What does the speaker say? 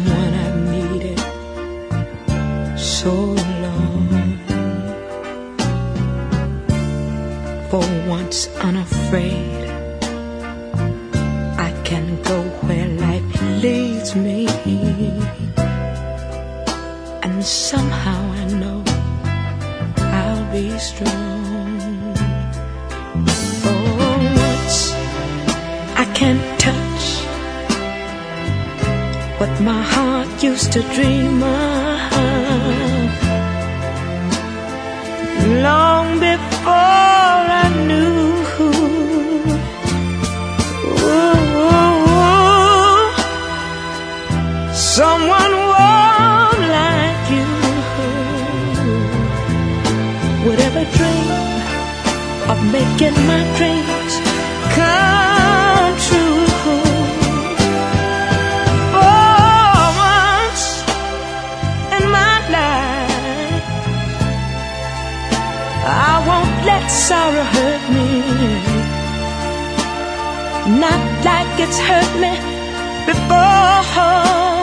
someone I've needed so long. For once unafraid, I can go where life leads me, and somehow I know I'll be strong. For once I can touch what my heart used to dream of, long before I knew someone warm like you would ever dream of making my dreams come true. For once in my life, I won't let sorrow hurt me, not like it's hurt me before.